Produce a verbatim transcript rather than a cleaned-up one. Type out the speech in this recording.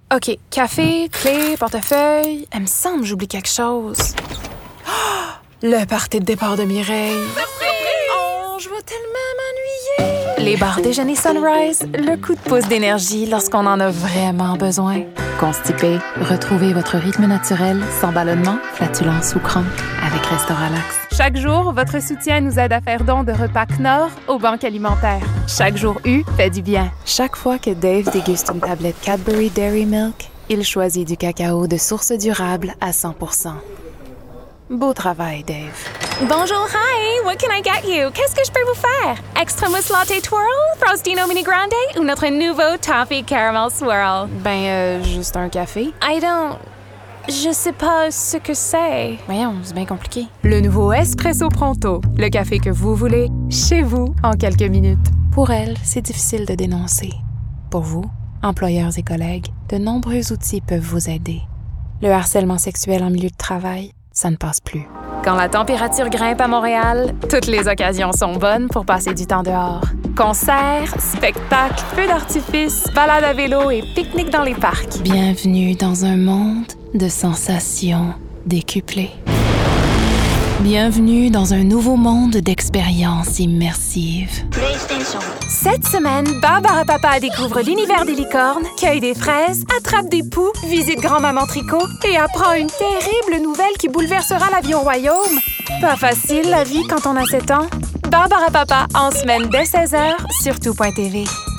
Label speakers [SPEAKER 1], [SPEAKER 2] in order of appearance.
[SPEAKER 1] OK, café, clé, portefeuille... Il me semble que j'oublie quelque chose. Oh, le party de départ de Mireille. Oh, je vais tellement m'ennuyer. Les bars déjeuner Sunrise, le coup de pouce d'énergie lorsqu'on en a vraiment besoin.
[SPEAKER 2] Constipé, retrouvez votre rythme naturel sans ballonnement, flatulence ou crampes avec Restauralax.
[SPEAKER 1] Chaque jour, votre soutien nous aide à faire don de repas Knorr aux banques alimentaires. Chaque jour U fait du bien.
[SPEAKER 2] Chaque fois que Dave déguste une tablette Cadbury Dairy Milk, il choisit du cacao de source durable à cent pour cent. Beau travail, Dave.
[SPEAKER 3] Bonjour, hi! What can I get you? Qu'est-ce que je peux vous faire? Extra mousse latte twirl, Frostino mini grande ou notre nouveau toffee caramel swirl?
[SPEAKER 1] Ben, euh, juste un café.
[SPEAKER 3] I don't... Je sais pas ce que c'est.
[SPEAKER 1] Voyons, c'est bien compliqué. Le nouveau Espresso Pronto, le café que vous voulez, chez vous, en quelques minutes.
[SPEAKER 2] Pour elle, c'est difficile de dénoncer. Pour vous, employeurs et collègues, de nombreux outils peuvent vous aider. Le harcèlement sexuel en milieu de travail, ça ne passe plus.
[SPEAKER 1] Quand la température grimpe à Montréal, toutes les occasions sont bonnes pour passer du temps dehors. Concerts, spectacles, feux d'artifice, balades à vélo et pique-nique dans les parcs.
[SPEAKER 2] Bienvenue dans un monde de sensations décuplées. Bienvenue dans un nouveau monde d'expériences immersives.
[SPEAKER 3] Cette semaine, Barbara Papa découvre l'univers des licornes, cueille des fraises, attrape des poux, visite grand-maman Tricot et apprend une terrible nouvelle qui bouleversera la vie au royaume. Pas facile, la vie, quand on a sept ans. Barbara Papa, en semaine dès seize heures, sur tout point T V.